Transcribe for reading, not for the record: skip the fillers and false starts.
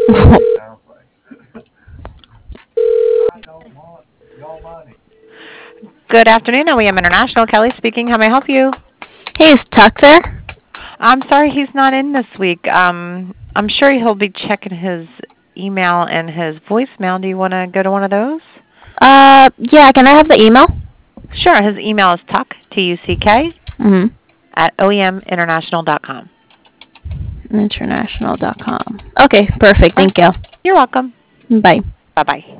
Good afternoon, OEM International. Kelly speaking. How may I help you? Hey, is Tuck there? I'm sorry he's not in this week. I'm sure he'll be checking his email and his voicemail. Do you want to go to one of those? Yeah, can I have the email? Sure. His email is tuck, Tuck, Mm-hmm. at oeminternational.com. International.com. Okay, perfect. All right. Thank you. You're welcome. Bye. Bye bye.